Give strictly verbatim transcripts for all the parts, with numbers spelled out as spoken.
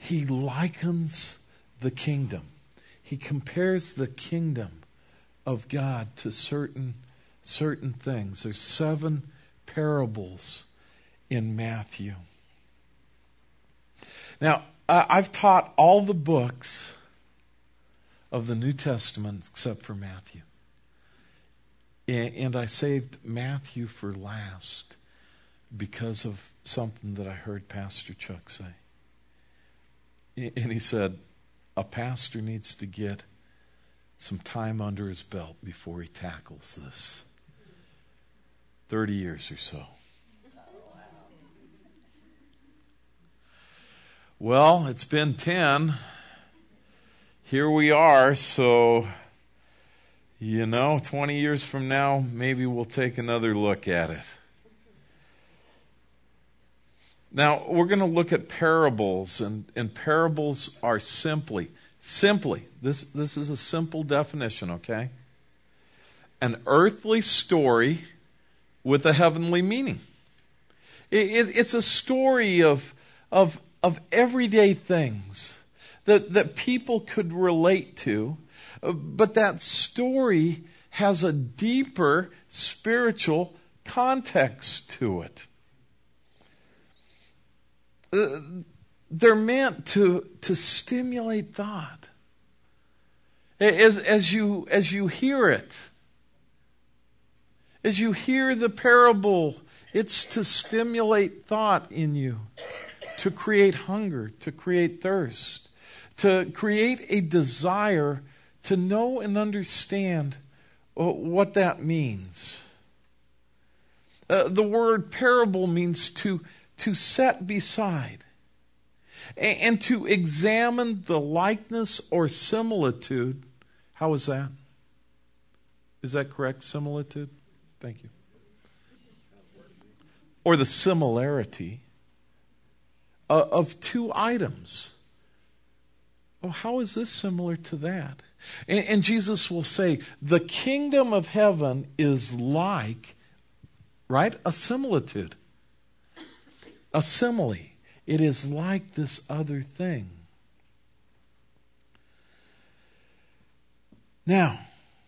he likens the kingdom. He compares the kingdom of God to certain, certain things. There's seven parables in Matthew. Now, I've taught all the books of the New Testament except for Matthew. And I saved Matthew for last because of something that I heard Pastor Chuck say. And he said, a pastor needs to get some time under his belt before he tackles this. Thirty years or so. Well, it's been ten. Here we are, so, you know, twenty years from now, maybe we'll take another look at it. Now, we're going to look at parables, and, and parables are simply, simply, this, this is a simple definition, okay? An earthly story with a heavenly meaning. It, it, it's a story of, of, of everyday things that, that people could relate to, but that story has a deeper spiritual context to it. Uh, they're meant to, to stimulate thought. As, as you, as you hear it, as you hear the parable, it's to stimulate thought in you, to create hunger, to create thirst, to create a desire to know and understand what that means. Uh, the word parable means to, to set beside and, and to examine the likeness or similitude. How is that? Is that correct? Similitude? Thank you. Or the similarity uh, of two items. Oh, how is this similar to that? And, and Jesus will say, the kingdom of heaven is like, right, a similitude. A simile. It is like this other thing. Now,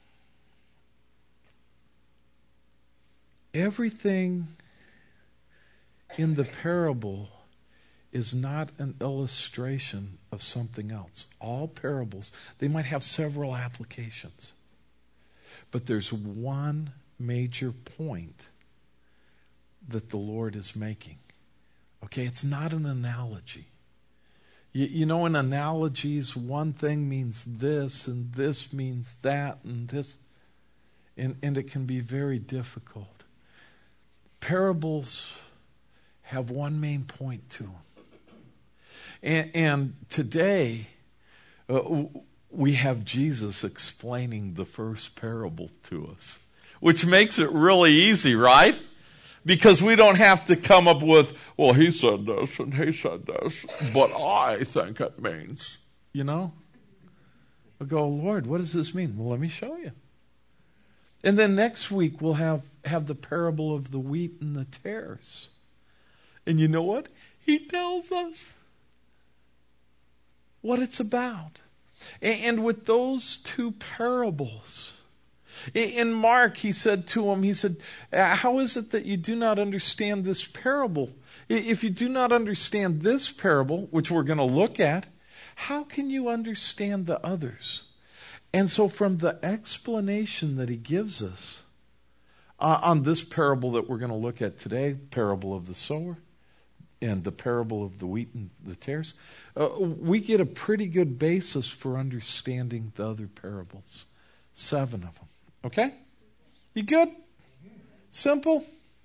everything in the parable is not an illustration of something else. All parables, they might have several applications. But there's one major point that the Lord is making. Okay, it's not an analogy. You, you know, in analogies, one thing means this, and this means that, and this. And, and it can be very difficult. Parables have one main point to them. And, and today, uh, we have Jesus explaining the first parable to us, which makes it really easy, right? Because we don't have to come up with, well, he said this and he said this, but I think it means, you know? We go, Lord, what does this mean? Well, let me show you. And then next week we'll have, have the parable of the wheat and the tares. And you know what? He tells us what it's about. And with those two parables, in Mark, he said to him, he said, how is it that you do not understand this parable? If you do not understand this parable, which we're going to look at, how can you understand the others? And so from the explanation that he gives us uh, on this parable that we're going to look at today, parable of the sower, and the parable of the wheat and the tares, uh, we get a pretty good basis for understanding the other parables. Seven of them. Okay? You good? Simple?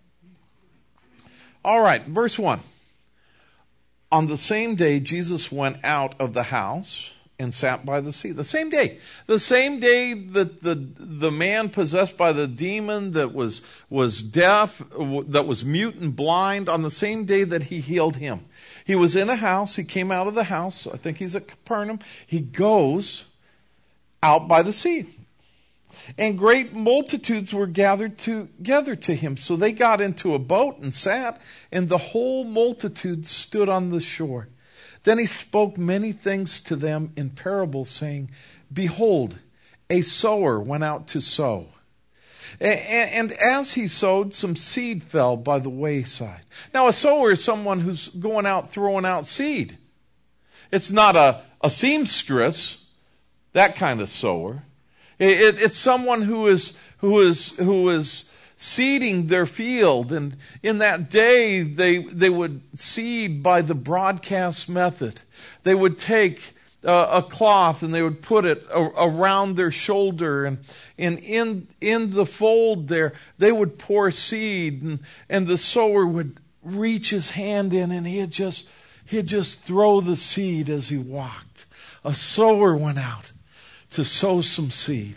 All right, verse one. On the same day, Jesus went out of the house and sat by the sea. The same day. The same day that the, the man possessed by the demon that was, was deaf, that was mute and blind, on the same day that he healed him. He was in a house. He came out of the house. I think he's at Capernaum. He goes out by the sea. And great multitudes were gathered together to him. So they got into a boat and sat, and the whole multitude stood on the shore. Then he spoke many things to them in parables, saying, Behold, a sower went out to sow. And as he sowed, some seed fell by the wayside. Now, a sower is someone who's going out throwing out seed. It's not a, a seamstress, that kind of sower. It, it, it's someone who is who is who is seeding their field. And in that day, they they would seed by the broadcast method. They would take Uh, a cloth and they would put it a- around their shoulder, and, and in in the fold there they would pour seed, and, and the sower would reach his hand in and he'd just he'd just throw the seed as he walked. A sower went out to sow some seed.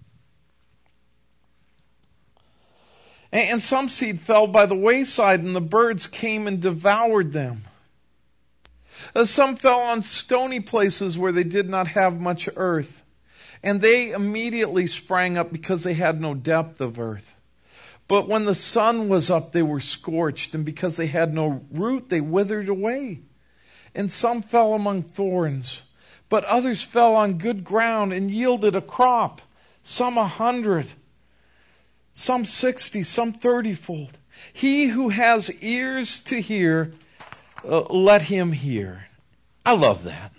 And, and some seed fell by the wayside, and the birds came and devoured them. Uh, some fell on stony places where they did not have much earth, and they immediately sprang up because they had no depth of earth. But when the sun was up, they were scorched, and because they had no root, they withered away. And some fell among thorns, but others fell on good ground and yielded a crop, some a hundred, some sixty, some thirty-fold. He who has ears to hear, Uh, let him hear. I love that.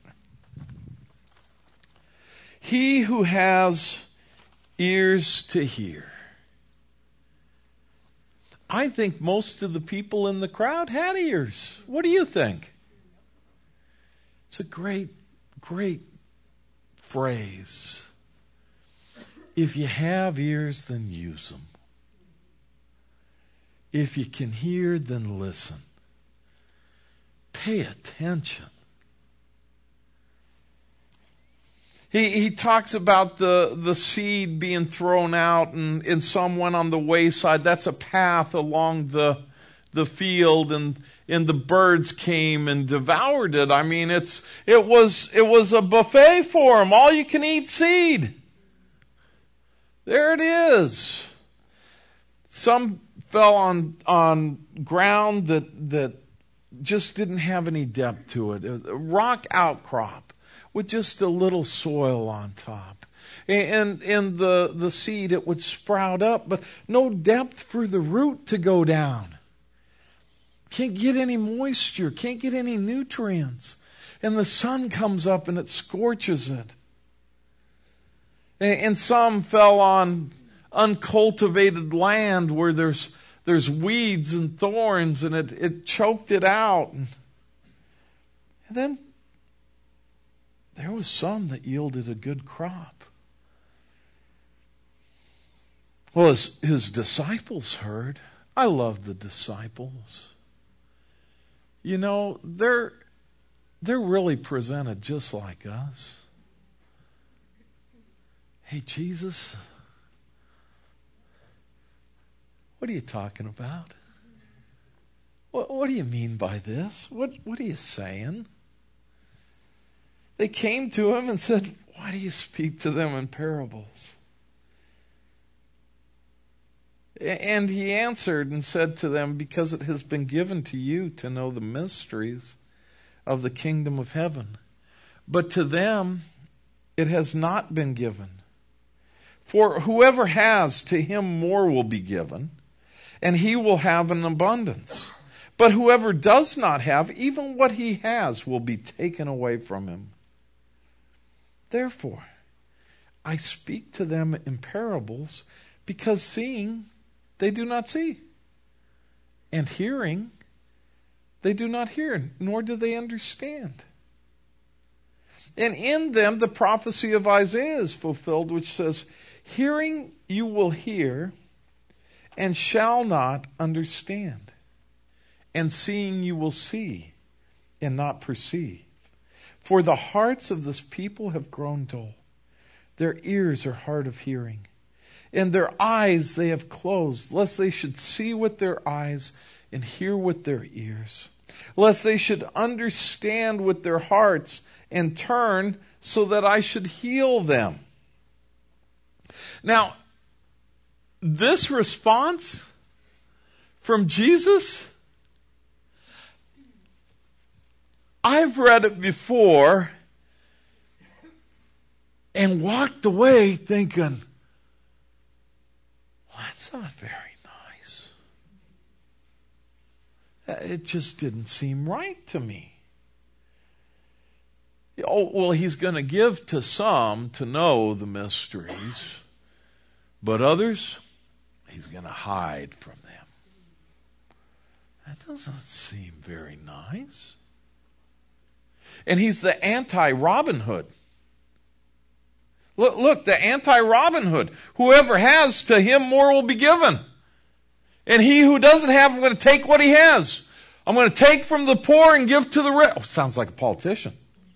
He who has ears to hear. I think most of the people in the crowd had ears. What do you think? It's a great, great phrase. If you have ears, then use them. If you can hear, then listen. Pay attention. He he talks about the, the seed being thrown out, and, and some went on the wayside. That's a path along the the field, and and the birds came and devoured it. I mean, it's it was it was a buffet for them. All you can eat seed. There it is. Some fell on on ground that that. just didn't have any depth to it. A rock outcrop with just a little soil on top. And and the, the seed, it would sprout up, but no depth for the root to go down. Can't get any moisture, can't get any nutrients. And the sun comes up and it scorches it. And, and some fell on uncultivated land where there's There's weeds and thorns, and it, it choked it out. And, and then there was some that yielded a good crop. Well, his, his disciples heard. I love the disciples. You know, they're they're really presented just like us. Hey, Jesus, what are you talking about? What, what do you mean by this? What, what are you saying? They came to him and said, why do you speak to them in parables? And he answered and said to them, because it has been given to you to know the mysteries of the kingdom of heaven. But to them it has not been given. For whoever has, to him more will be given, and he will have an abundance. But whoever does not have, even what he has will be taken away from him. Therefore, I speak to them in parables, because seeing they do not see, and hearing they do not hear, nor do they understand. And in them the prophecy of Isaiah is fulfilled, which says, hearing you will hear, and shall not understand. And seeing you will see, and not perceive. For the hearts of this people have grown dull. Their ears are hard of hearing. And their eyes they have closed, lest they should see with their eyes and hear with their ears. Lest they should understand with their hearts and turn, so that I should heal them. Now, this response from Jesus, I've read it before and walked away thinking, well, that's not very nice. It just didn't seem right to me. Oh, well, he's going to give to some to know the mysteries, but others, he's going to hide from them. That doesn't seem very nice. And he's the anti-Robin Hood. Look, look, the anti-Robin Hood. Whoever has, to him more will be given. And he who doesn't have, I'm going to take what he has. I'm going to take from the poor and give to the rich. Oh, sounds like a politician.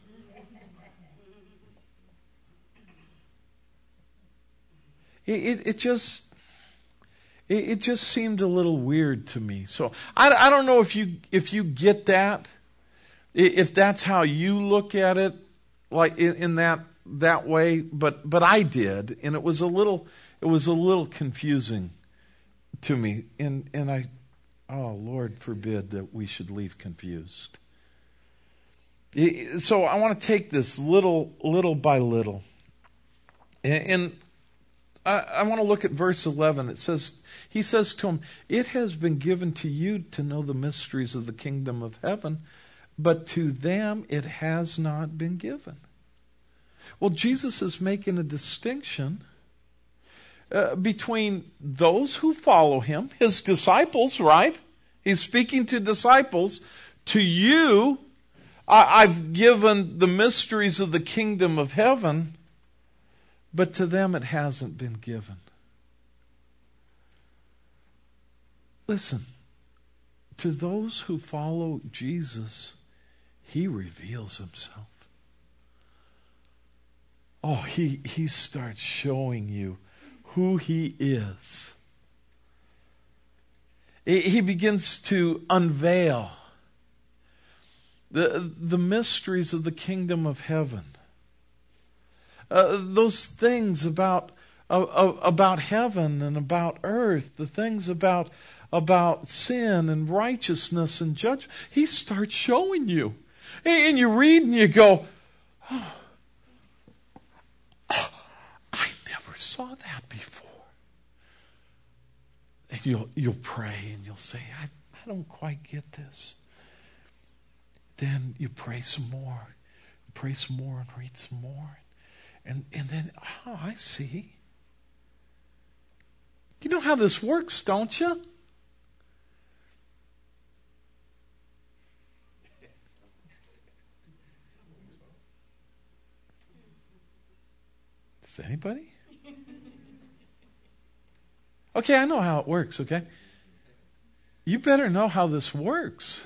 It, it, it just... It just seemed a little weird to me. So I, I don't know if you if you get that, if that's how you look at it, like in, in that that way. But but I did, and it was a little it was a little confusing to me. And and I, oh Lord forbid that we should leave confused. So I want to take this little little by little, and. and I, I want to look at verse eleven. It says, he says to him, it has been given to you to know the mysteries of the kingdom of heaven, but to them it has not been given. Well, Jesus is making a distinction uh, between those who follow him, his disciples, right? He's speaking to disciples. To you, I, I've given the mysteries of the kingdom of heaven, but to them it hasn't been given. Listen, to those who follow Jesus, he reveals himself. Oh, he, he starts showing you who he is. He begins to unveil the, the mysteries of the kingdom of heaven. Uh, those things about uh, about heaven and about earth, the things about about sin and righteousness and judgment, he starts showing you. And you read and you go, oh, oh, I never saw that before. And you'll you'll pray and you'll say, I, I don't quite get this. Then you pray some more, pray some more and read some more. And and then, oh, I see. You know how this works, don't you? Does anybody? Okay, I know how it works, okay? You better know how this works.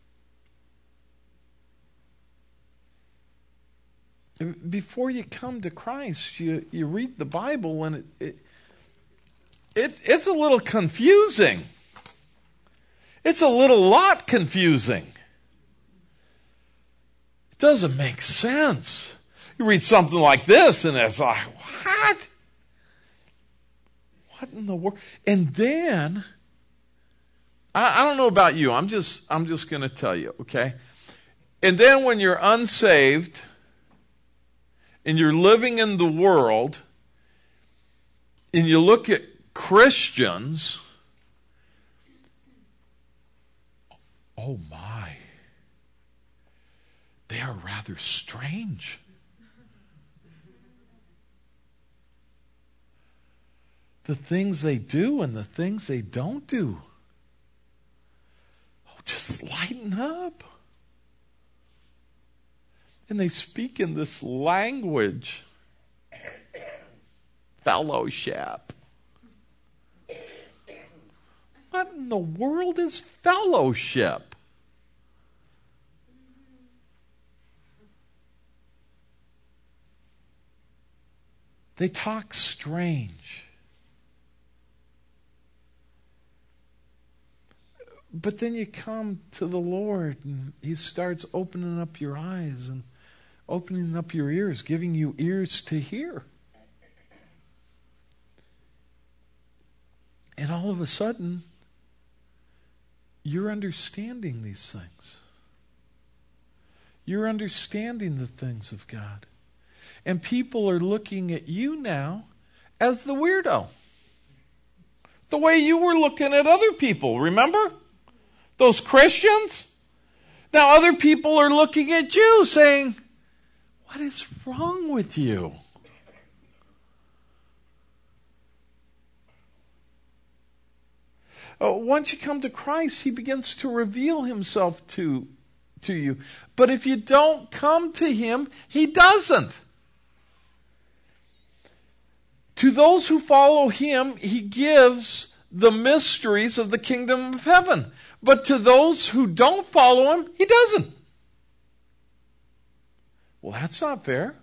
Before you come to Christ, you, you read the Bible and it, it, it it's a little confusing. It's a little lot confusing. It doesn't make sense. You read something like this and it's like, what? What in the world? And then, I, I don't know about you. I'm just I'm just going to tell you, okay? And then when you're unsaved and you're living in the world, and you look at Christians, oh my, they are rather strange. The things they do and the things they don't do. Oh, just lighten up. And they speak in this language. Fellowship. What in the world is fellowship? They talk strange. But then you come to the Lord and he starts opening up your eyes and opening up your ears, giving you ears to hear. And all of a sudden, you're understanding these things. You're understanding the things of God. And people are looking at you now as the weirdo. The way you were looking at other people, remember? Those Christians? Now other people are looking at you saying, what is wrong with you? Uh, once you come to Christ, He begins to reveal Himself to, to you. But if you don't come to Him, He doesn't. To those who follow Him, He gives the mysteries of the kingdom of heaven. But to those who don't follow Him, He doesn't. Well, that's not fair.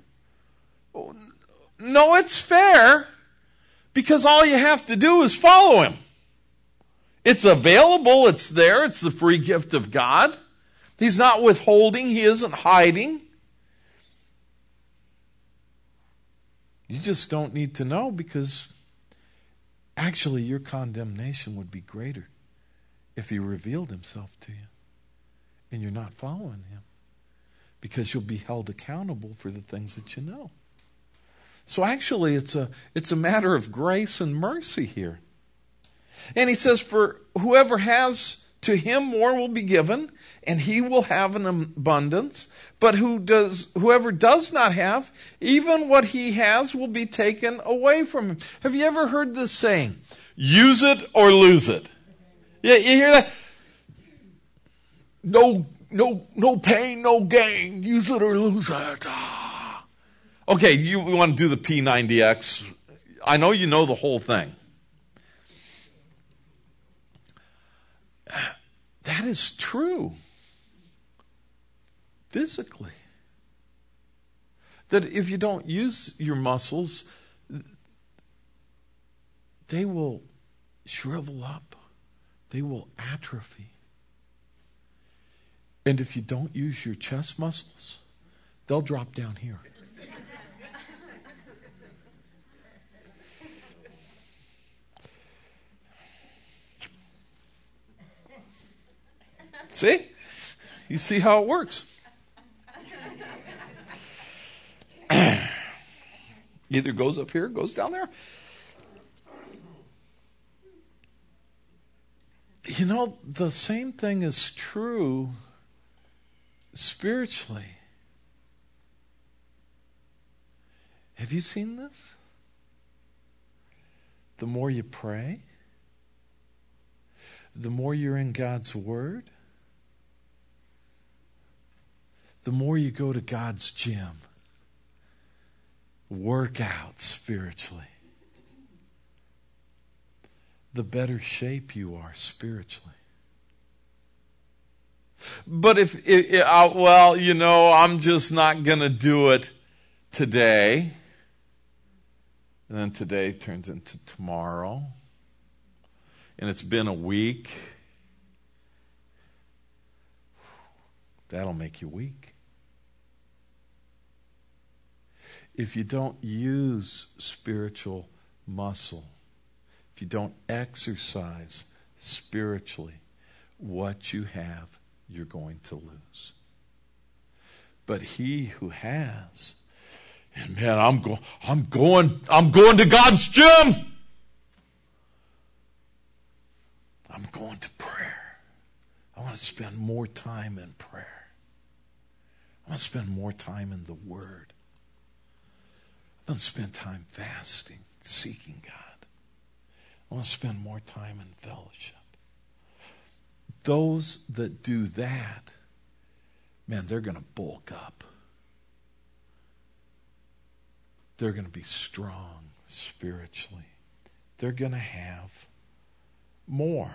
No, it's fair because all you have to do is follow Him. It's available, it's there, it's the free gift of God. He's not withholding, He isn't hiding. You just don't need to know because actually your condemnation would be greater if He revealed Himself to you and you're not following Him, because you'll be held accountable for the things that you know. So actually it's a it's a matter of grace and mercy here. And He says, for whoever has, to him more will be given, and he will have an abundance. But who does, whoever does not have, even what he has will be taken away from him. Have you ever heard this saying? Use it or lose it. Yeah, you hear that? No, no, no pain, no gain. Use it or lose it. Ah. Okay, you want to do the P ninety X. I know you know the whole thing. That is true. Physically. That if you don't use your muscles, they will shrivel up. They will atrophy. And if you don't use your chest muscles, they'll drop down here. See? You see how it works. Either goes up here, goes down there. You know, the same thing is true spiritually. Have you seen this? The more you pray, the more you're in God's Word, the more you go to God's gym, work out spiritually, the better shape you are spiritually. But if, it, it, uh, well, you know, I'm just not going to do it today. And then today turns into tomorrow. And it's been a week. That'll make you weak. If you don't use spiritual muscle, if you don't exercise spiritually, what you have, you're going to lose. But he who has, and man, I'm going, I'm going, I'm going to God's gym. I'm going to prayer. I want to spend more time in prayer. I want to spend more time in the Word. I want to spend time fasting, seeking God. I want to spend more time in fellowship. Those that do that, man, they're going to bulk up. They're going to be strong spiritually. They're going to have more.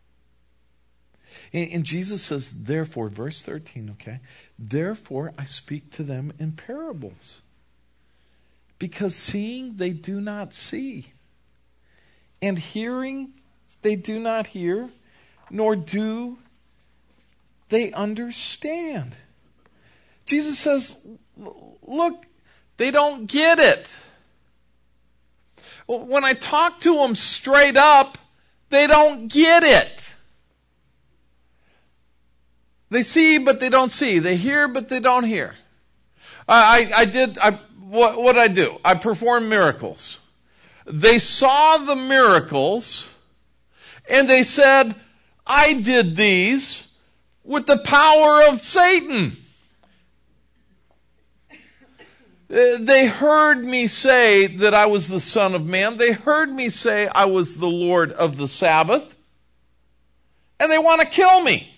And, and Jesus says, therefore, verse thirteen, okay? Therefore, I speak to them in parables. Because seeing, they do not see. And hearing, they do not hear, nor do they understand. Jesus says, look, they don't get it. When I talk to them straight up, they don't get it. They see, but they don't see. They hear, but they don't hear. I, I, I did, I, what, what did I do? I performed miracles. They saw the miracles, and they said, I did these with the power of Satan. They heard me say that I was the Son of Man. They heard me say I was the Lord of the Sabbath. And they want to kill me.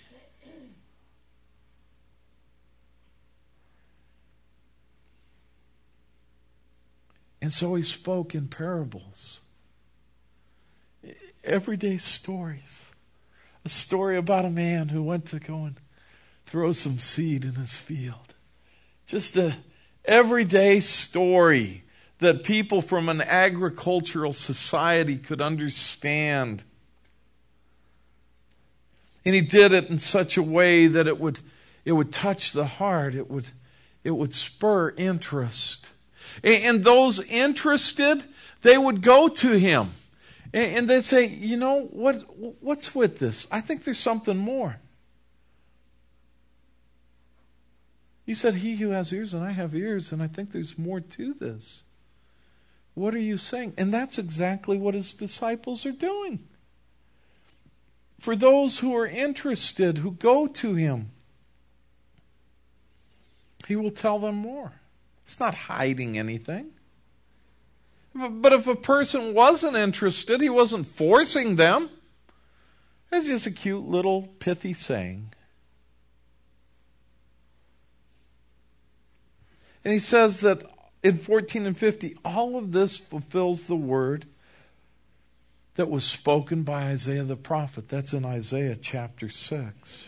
And so he spoke in parables. Everyday stories. A story about a man who went to go and throw some seed in his field. Just a everyday story that people from an agricultural society could understand. And he did it in such a way that it would it would touch the heart. It would it would spur interest. And those interested, they would go to him. And they'd say, you know, what what's with this? I think there's something more. You said, he who has ears, and I have ears, and I think there's more to this. What are you saying? And that's exactly what his disciples are doing. For those who are interested, who go to him, he will tell them more. It's not hiding anything. But if a person wasn't interested, he wasn't forcing them. It's just a cute little pithy saying. And he says that in fourteen and fifty, all of this fulfills the word that was spoken by Isaiah the prophet. That's in Isaiah chapter six.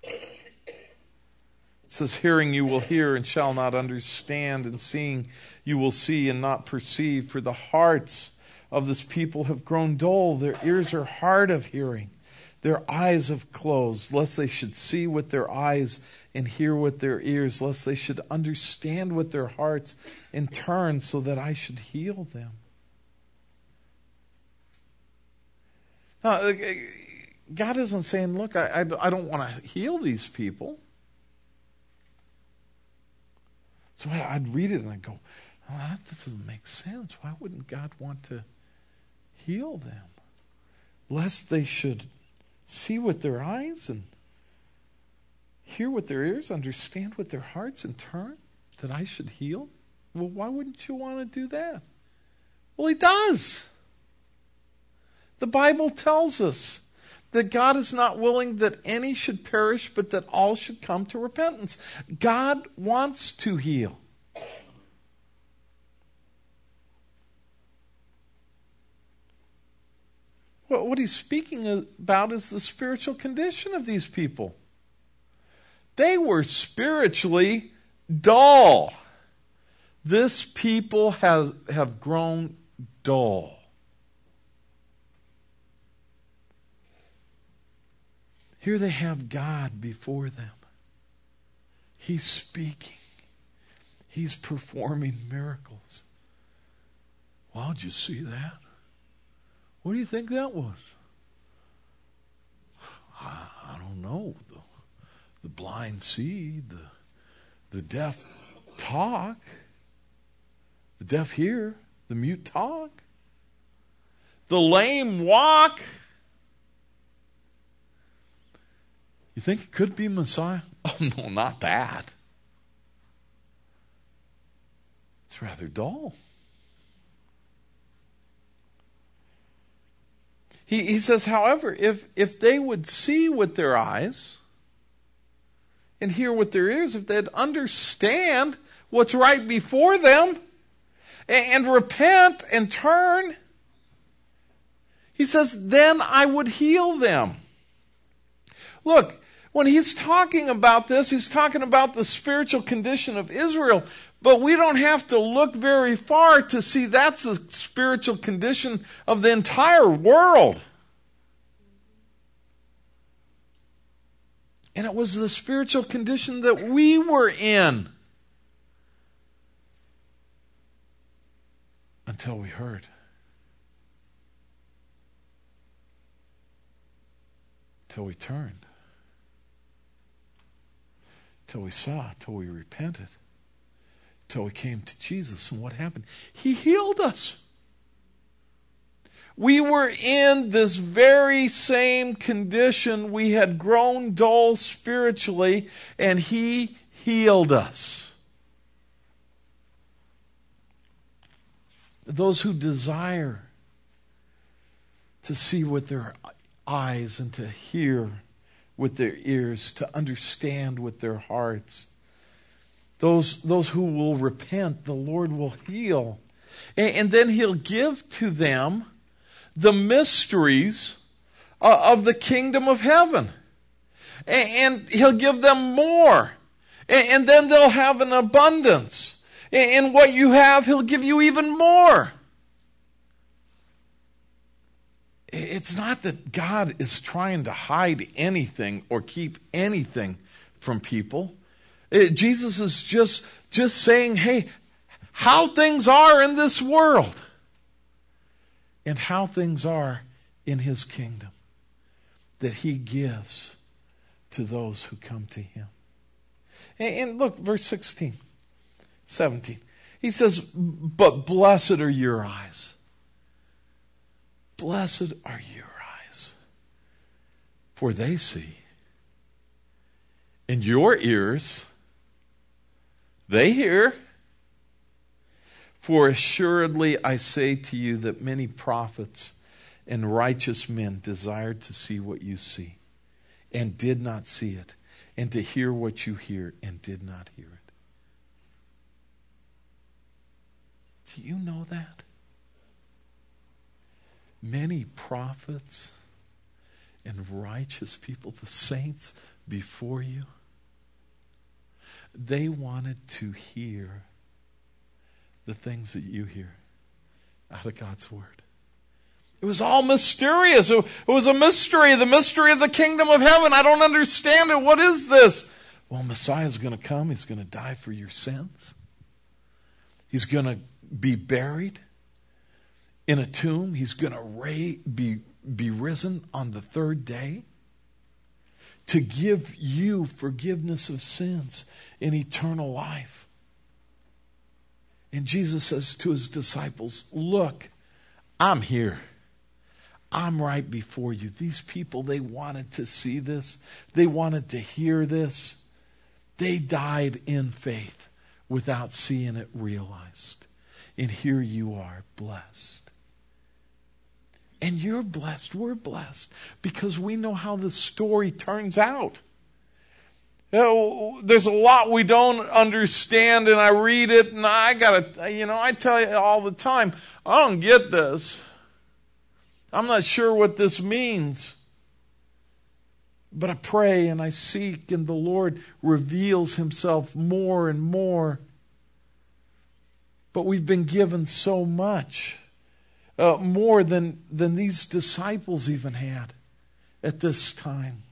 It says, hearing you will hear and shall not understand, and seeing you will see and not perceive. For the hearts of this people have grown dull. Their ears are hard of hearing. Their eyes have closed, lest they should see with their eyes and hear with their ears, lest they should understand with their hearts and turn so that I should heal them. Now, God isn't saying, look, I, I, I don't want to heal these people. So I'd read it and I'd go, oh, that doesn't make sense. Why wouldn't God want to heal them? Lest they should see with their eyes and hear with their ears, understand with their hearts, and turn, that I should heal? Well, why wouldn't you want to do that? Well, he does. The Bible tells us that God is not willing that any should perish, but that all should come to repentance. God wants to heal. Well, what he's speaking about is the spiritual condition of these people. They were spiritually dull. This people has have grown dull. Here they have God before them. He's speaking. He's performing miracles. Wow, did you see that? What do you think that was? I, I don't know. The, the blind see, the, the deaf talk, the deaf hear, the mute talk, the lame walk. You think it could be Messiah? Oh, no, not that. It's rather dull. He, he says, however, if, if they would see with their eyes and hear with their ears, if they'd understand what's right before them and, and repent and turn, he says, then I would heal them. Look, when he's talking about this, he's talking about the spiritual condition of Israel. But we don't have to look very far to see that's the spiritual condition of the entire world. And it was the spiritual condition that we were in until we heard. Until we turned. till we saw, till we repented, till we came to Jesus. And what happened? He healed us. We were in this very same condition. We had grown dull spiritually, and He healed us. Those who desire to see with their eyes and to hear with their ears, to understand with their hearts. Those, those who will repent, the Lord will heal. And, and then He'll give to them the mysteries uh, of the kingdom of heaven. And, and He'll give them more. And, and then they'll have an abundance. And, and what you have, He'll give you even more. It's not that God is trying to hide anything or keep anything from people. It, Jesus is just, just saying, hey, how things are in this world and how things are in His kingdom that He gives to those who come to Him. And, and look, verse sixteen, seventeen. He says, but blessed are your eyes. Blessed are your eyes, for they see. And your ears, they hear. For assuredly I say to you that many prophets and righteous men desired to see what you see, and did not see it, and to hear what you hear, and did not hear it. Do you know that? Many prophets and righteous people, the saints before you, they wanted to hear the things that you hear out of God's Word. It was all mysterious. It was a mystery, the mystery of the kingdom of heaven. I don't understand it. What is this? Well, Messiah's going to come. He's going to die for your sins. He's going to be buried in a tomb. He's going to ra- be, be risen on the third day to give you forgiveness of sins and eternal life. And Jesus says to His disciples, look, I'm here. I'm right before you. These people, they wanted to see this. They wanted to hear this. They died in faith without seeing it realized. And here you are, blessed. And you're blessed. We're blessed because we know how the story turns out. You know, there's a lot we don't understand, and I read it, and I gotta, you know, I tell you all the time, I don't get this. I'm not sure what this means. But I pray and I seek, and the Lord reveals Himself more and more. But we've been given so much. Uh, more than, than these disciples even had at this time.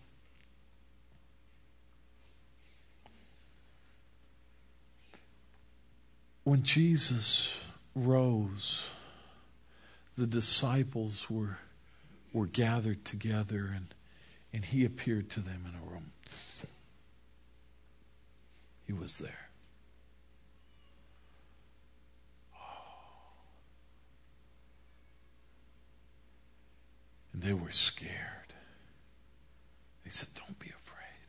When Jesus rose, the disciples were, were gathered together, and, and He appeared to them in a room. He was there. And they were scared. They said, don't be afraid.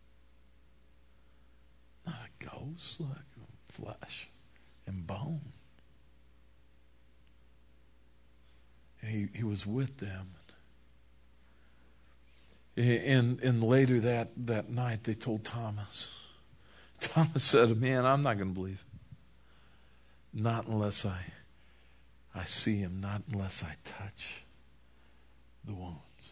Not a ghost, look, flesh and bone. And he, he was with them. And, and later that, that night they told Thomas. Thomas said, man, I'm not going to believe. Not unless I, I see Him, not unless I touch the wounds.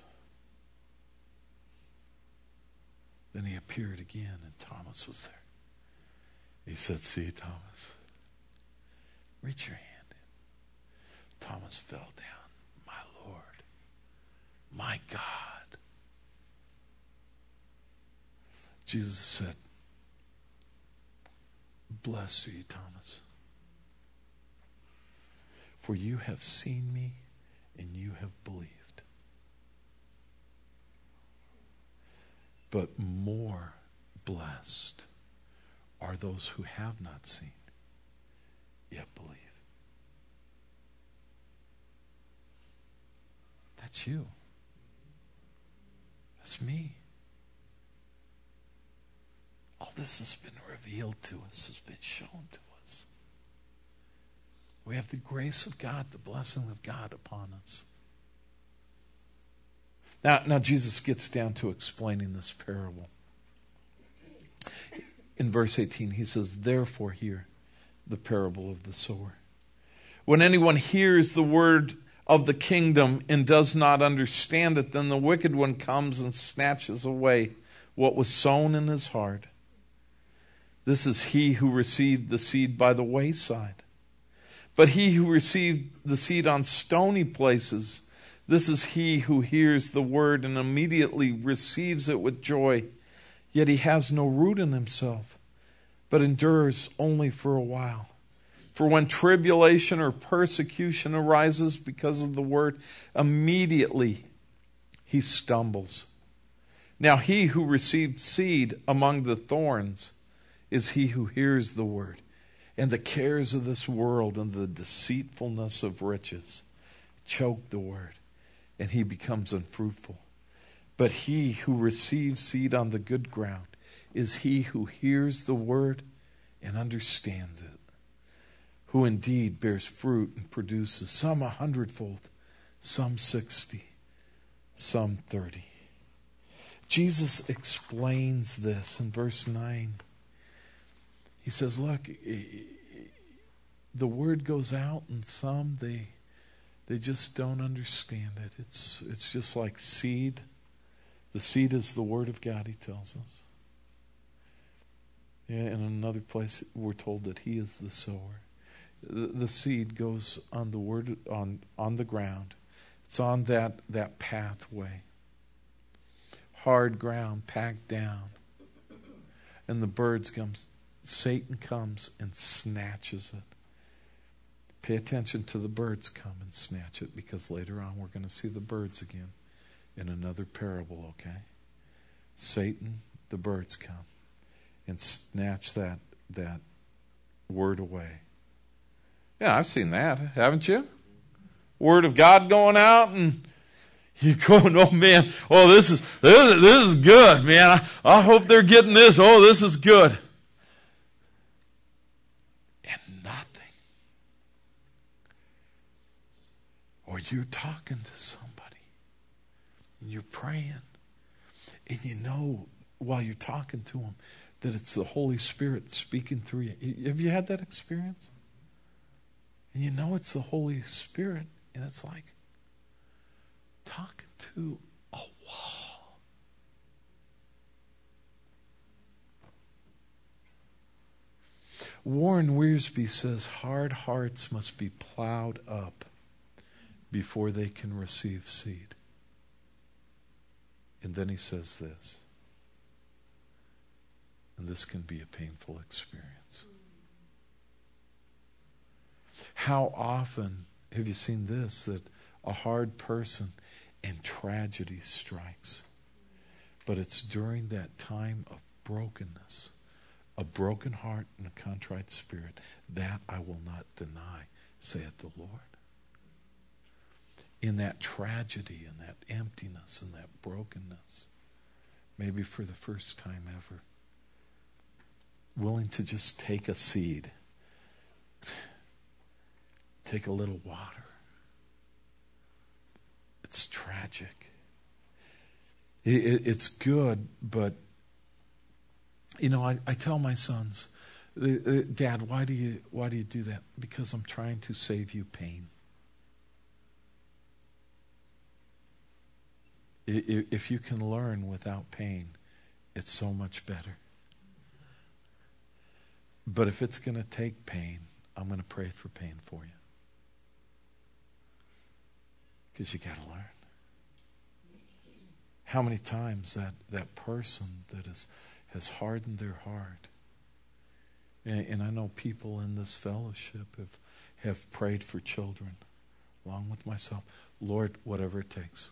Then He appeared again, and Thomas was there. He said, see, Thomas, reach your hand in. Thomas fell down. My Lord, my God. Jesus said, blessed are you, Thomas, for you have seen me and you have believed. But more blessed are those who have not seen, yet believe. That's you. That's me. All this has been revealed to us, has been shown to us. We have the grace of God, the blessing of God upon us. Now, now Jesus gets down to explaining this parable. In verse eighteen, he says, therefore hear the parable of the sower. When anyone hears the word of the kingdom and does not understand it, then the wicked one comes and snatches away what was sown in his heart. This is he who received the seed by the wayside. But he who received the seed on stony places, this is he who hears the word and immediately receives it with joy. Yet he has no root in himself, but endures only for a while. For when tribulation or persecution arises because of the word, immediately he stumbles. Now he who received seed among the thorns is he who hears the word, and the cares of this world and the deceitfulness of riches choke the word, and he becomes unfruitful. But he who receives seed on the good ground is he who hears the word and understands it, who indeed bears fruit and produces some a hundredfold, some sixty, some thirty. Jesus explains this in verse nine. He says, look, the word goes out and some, they they just don't understand it. It's it's just like seed. The seed is the word of God, he tells us. Yeah, in another place we're told that he is the sower. The, the seed goes on the word on on the ground. It's on that, that pathway. Hard ground, packed down. And the birds comes Satan comes and snatches it. Pay attention to the birds come and snatch it, because later on we're going to see the birds again in another parable, okay? Satan, the birds come and snatch that that word away. Yeah, I've seen that, haven't you? Word of God going out and you going, oh man, oh this is this is, this is good, man. I, I hope they're getting this. Oh, this is good. And nothing. Or you're talking to somebody and you're praying and you know while you're talking to them that it's the Holy Spirit speaking through you. Have you had that experience? And you know it's the Holy Spirit, and it's like talking to a wall. Warren Wiersbe says hard hearts must be plowed up before they can receive seed. And then he says this, and this can be a painful experience. How often have you seen this, that a hard person and tragedy strikes? But it's during that time of brokenness, a broken heart and a contrite spirit, that I will not deny, saith the Lord. In that tragedy and that emptiness and that brokenness, maybe for the first time ever, willing to just take a seed, take a little water. It's tragic. It, it, it's good, but you know, I, I tell my sons, Dad, why do you why do you do that? Because I'm trying to save you pain. If you can learn without pain, it's so much better. But if it's going to take pain, I'm going to pray for pain for you. Because you got to learn. How many times that, that person that is, has hardened their heart, and, and I know people in this fellowship have, have prayed for children, along with myself, Lord, whatever it takes.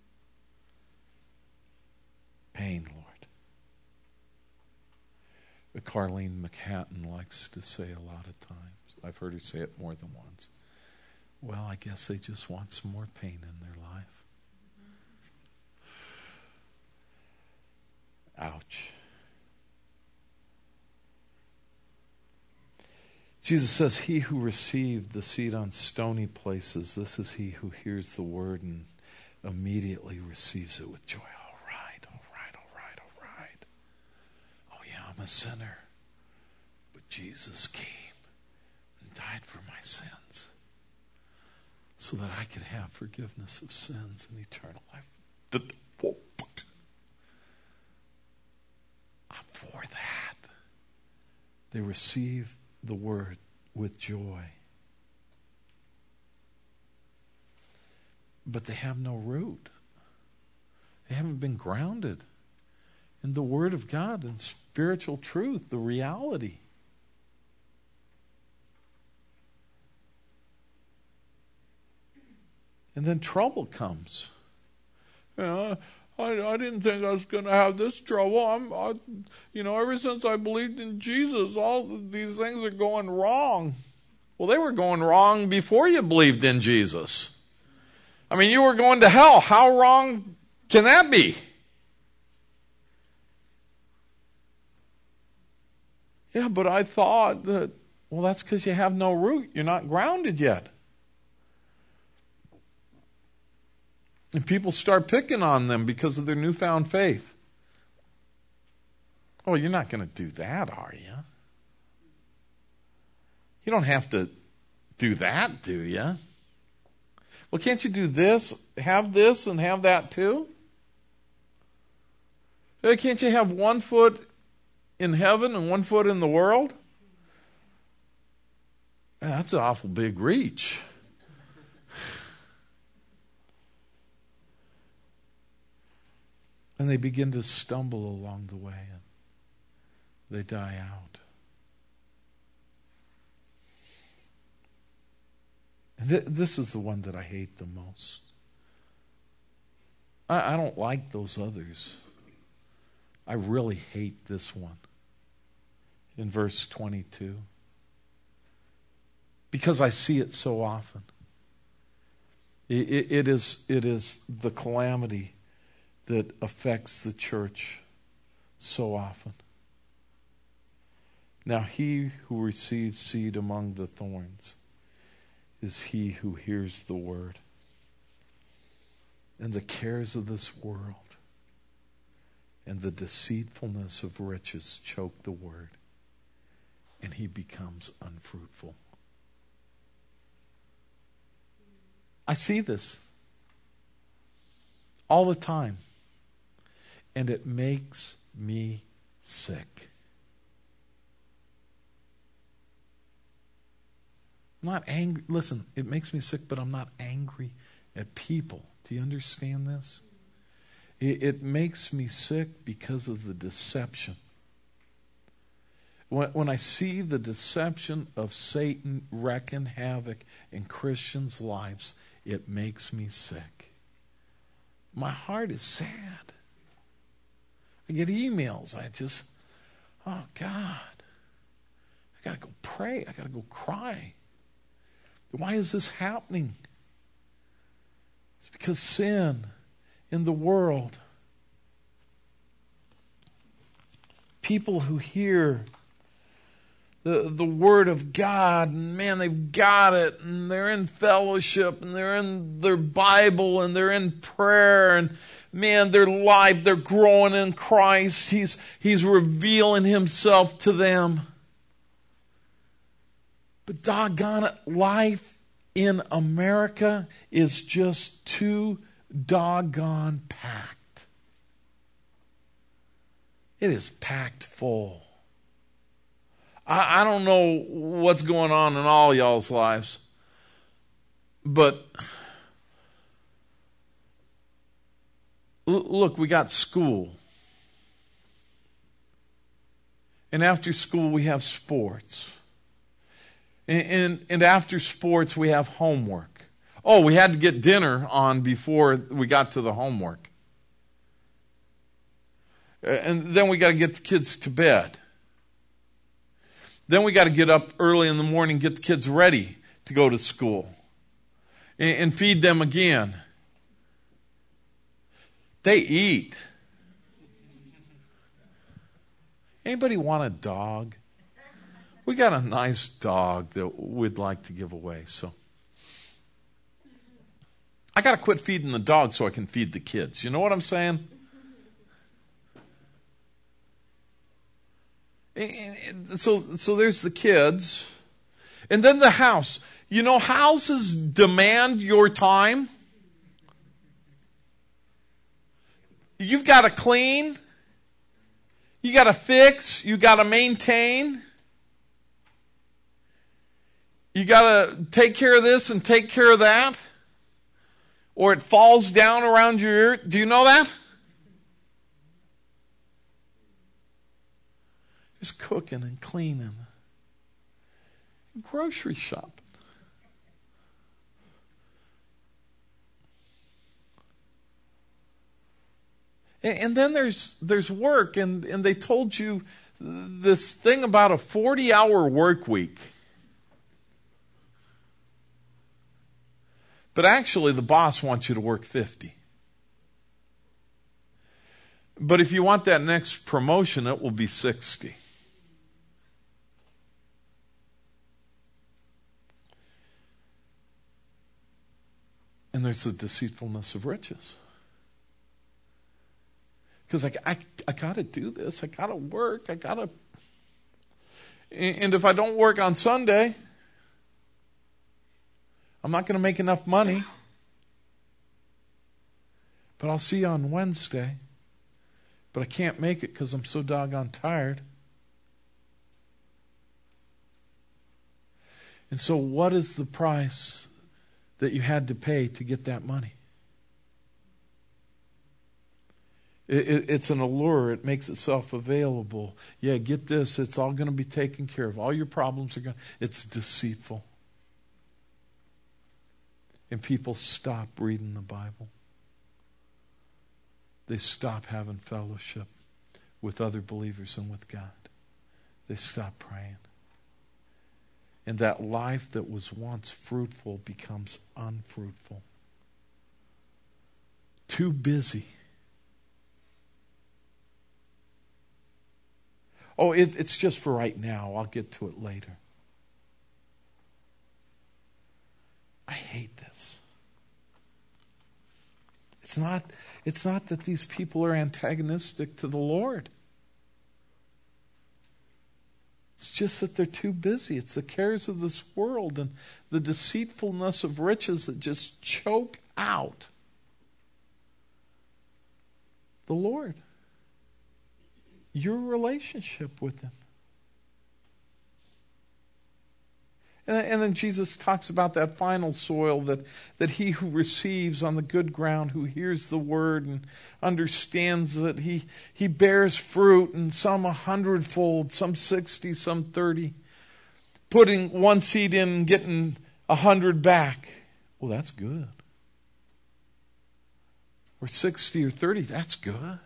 Pain, Lord. Carlene McHatton likes to say a lot of times. I've heard her say it more than once. Well, I guess they just want some more pain in their life. Ouch. Jesus says, he who received the seed on stony places, this is he who hears the word and immediately receives it with joy. All right, all right, all right, all right. Oh yeah, I'm a sinner. But Jesus came and died for my sins so that I could have forgiveness of sins and eternal life. I'm for that. They receive the word with joy. But they have no root. They haven't been grounded in the word of God and spiritual truth, the reality. And then trouble comes. You know, I, I didn't think I was going to have this trouble. I'm, I, you know, ever since I believed in Jesus, all these things are going wrong. Well, they were going wrong before you believed in Jesus. I mean, you were going to hell. How wrong can that be? Yeah, but I thought that, well, that's because you have no root. You're not grounded yet. And people start picking on them because of their newfound faith. Oh, you're not going to do that, are you? You don't have to do that, do you? Well, can't you do this, have this, and have that too? Can't you have one foot in heaven and one foot in the world? That's an awful big reach. And they begin to stumble along the way and they die out. And th- this is the one that I hate the most. I, I don't like those others. I really hate this one. In verse twenty-two. Because I see it so often. It, it, it is, it is the calamity that affects the church so often. Now he who receives seed among the thorns is he who hears the word. And the cares of this world and the deceitfulness of riches choke the word, and he becomes unfruitful. I see this all the time. And it makes me sick. I'm not angry. Listen, it makes me sick, but I'm not angry at people. Do you understand this? It, it makes me sick because of the deception. When, when I see the deception of Satan wreaking havoc in Christians' lives, it makes me sick. My heart is sad. I get emails. I just, oh God, I got to go pray. I got to go cry. Why is this happening? It's because sin in the world. People who hear the, the word of God, and man, they've got it, and they're in fellowship, and they're in their Bible, and they're in prayer, and man, their life, they're growing in Christ. He's, he's revealing himself to them. But doggone it, life in America is just too doggone packed. It is packed full. I, I don't know what's going on in all y'all's lives, but look, we got school. And after school, we have sports. And, and, and after sports, we have homework. Oh, we had to get dinner on before we got to the homework. And then we got to get the kids to bed. Then we got to get up early in the morning, get the kids ready to go to school, and, and feed them again. They eat. Anybody want a dog? We got a nice dog that we'd like to give away. So I got to quit feeding the dog so I can feed the kids. You know what I'm saying? So, so there's the kids. And then the house. You know, houses demand your time. You've got to clean. You got to fix. You got to maintain. You got to take care of this and take care of that. Or it falls down around your ear. Do you know that? Just cooking and cleaning. Grocery shopping. And then there's there's work, and, and they told you this thing about a forty-hour work week. But actually, the boss wants you to work fifty. But if you want that next promotion, it will be sixty. And there's the deceitfulness of riches. Because I, I, I got to do this. I got to work. I got to. And if I don't work on Sunday, I'm not going to make enough money. But I'll see you on Wednesday. But I can't make it because I'm so doggone tired. And so what is the price that you had to pay to get that money? It, it, it's an allure. It makes itself available. Yeah, get this. It's all going to be taken care of. All your problems are going to... It's deceitful. And people stop reading the Bible. They stop having fellowship with other believers and with God. They stop praying. And that life that was once fruitful becomes unfruitful. Too busy. Oh, it, it's just for right now. I'll get to it later. I hate this. It's not, it's not that these people are antagonistic to the Lord. It's just that they're too busy. It's the cares of this world and the deceitfulness of riches that just choke out the Lord. Your relationship with Him. And, and then Jesus talks about that final soil, that, that he who receives on the good ground, who hears the word and understands it, he, he bears fruit, and some a hundredfold, some sixty, some thirty. Putting one seed in and getting a hundred back. Well, that's good. Or sixty or thirty, that's good.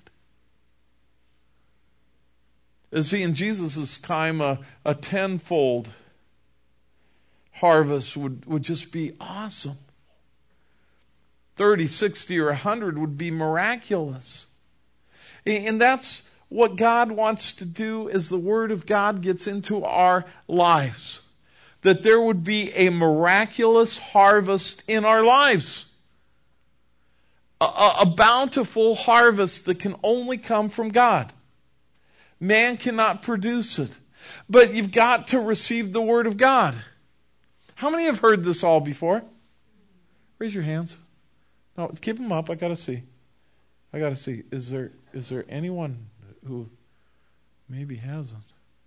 See, in Jesus' time, a, a tenfold harvest would, would just be awesome. thirty, sixty, or one hundred would be miraculous. And that's what God wants to do as the Word of God gets into our lives. That there would be a miraculous harvest in our lives. A, a, a bountiful harvest that can only come from God. Man cannot produce it. But you've got to receive the Word of God. How many have heard this all before? Raise your hands. No, keep them up. I got to see. I got to see. Is there is there anyone who maybe hasn't?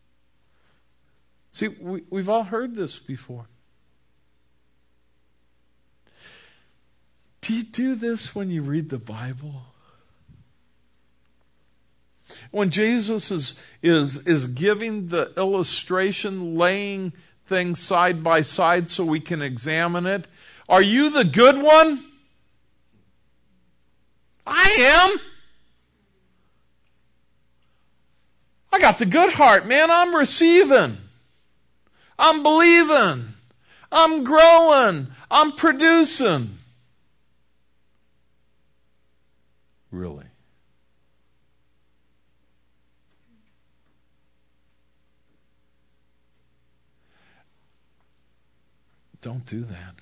See, we, we've all heard this before. Do you do this when you read the Bible? When Jesus is, is, is giving the illustration, laying things side by side so we can examine it, are you the good one? I am. I got the good heart, man. I'm receiving. I'm believing. I'm growing. I'm producing. Really? Don't do that.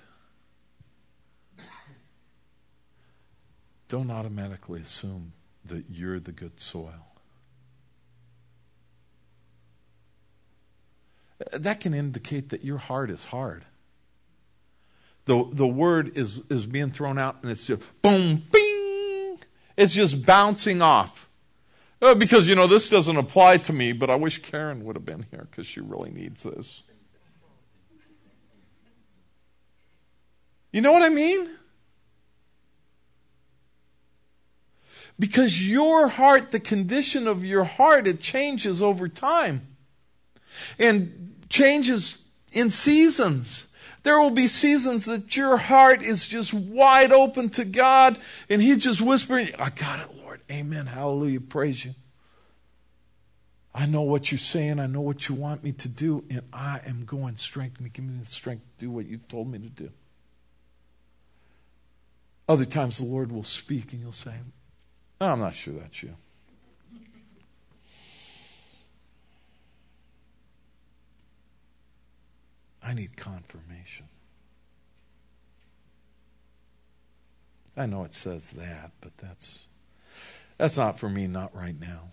Don't automatically assume that you're the good soil. That can indicate that your heart is hard. The, the word is, is being thrown out and it's just boom, bing. It's just bouncing off. Oh, because, you know, this doesn't apply to me, but I wish Karen would have been here because she really needs this. You know what I mean? Because your heart, the condition of your heart, it changes over time. And changes in seasons. There will be seasons that your heart is just wide open to God and He's just whispering, I got it, Lord. Amen. Hallelujah. Praise you. I know what you're saying. I know what you want me to do. And I am going, strength me. Give me the strength to do what you've told me to do. Other times the Lord will speak and you'll say, oh, I'm not sure that's you. I need confirmation. I know it says that, but that's that's not for me, not right now.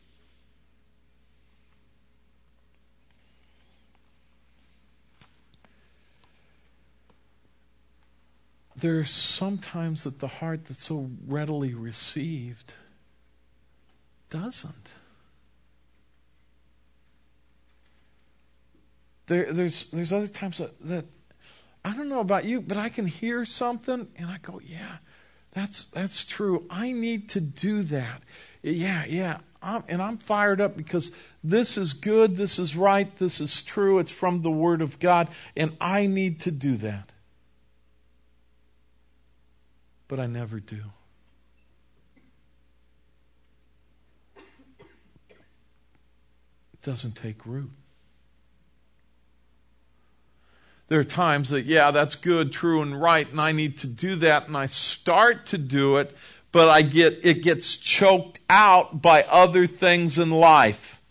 There's sometimes that the heart that's so readily received doesn't. There, there's there's other times that, that I don't know about you, but I can hear something and I go, yeah, that's that's true. I need to do that. Yeah, yeah. I'm, and I'm fired up because this is good, this is right, this is true. It's from the Word of God, and I need to do that. But I never do. It doesn't take root. There are times that, yeah, that's good, true, and right, and I need to do that, and I start to do it, but I get it gets choked out by other things in life.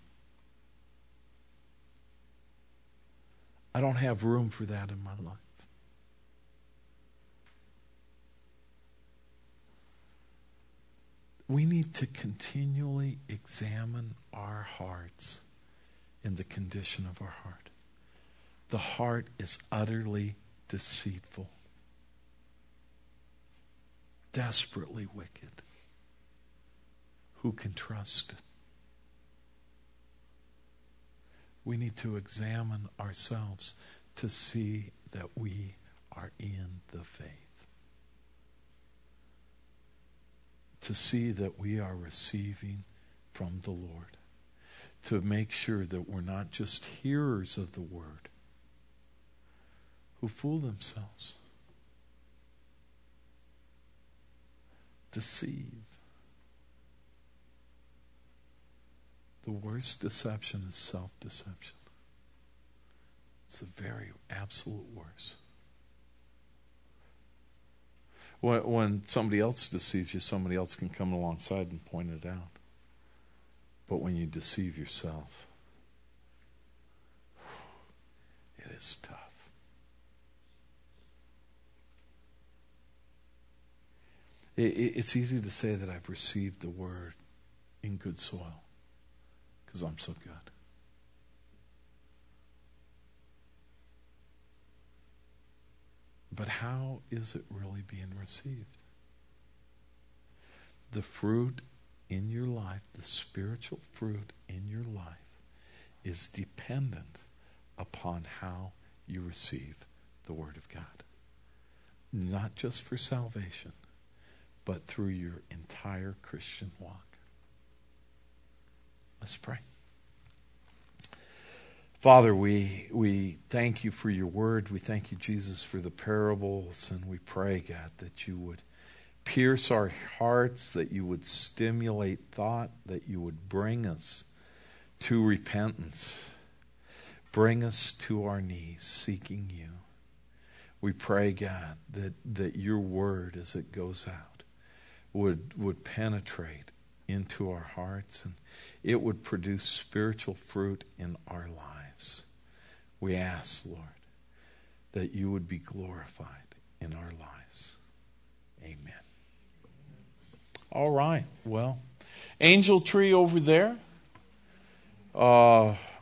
I don't have room for that in my life. We need to continually examine our hearts and the condition of our heart. The heart is utterly deceitful, desperately wicked. Who can trust it? We need to examine ourselves to see that we are in the faith. To see that we are receiving from the Lord. To make sure that we're not just hearers of the word who fool themselves. Deceive. The worst deception is self-deception. It's the very absolute worst. When, when somebody else deceives you, somebody else can come alongside and point it out. But when you deceive yourself, it is tough. It, it, it's easy to say that I've received the word in good soil because I'm so good. But how is it really being received? The fruit in your life, the spiritual fruit in your life, is dependent upon how you receive the Word of God. Not just for salvation, but through your entire Christian walk. Let's pray. Father, we we thank you for your word. We thank you, Jesus, for the parables. And we pray, God, that you would pierce our hearts, that you would stimulate thought, that you would bring us to repentance. bring us to our knees seeking you. We pray, God, that, that your word as it goes out would, would penetrate into our hearts and it would produce spiritual fruit in our lives. We ask, Lord, that you would be glorified in our lives. Amen. All right. Well, angel tree over there. Uh,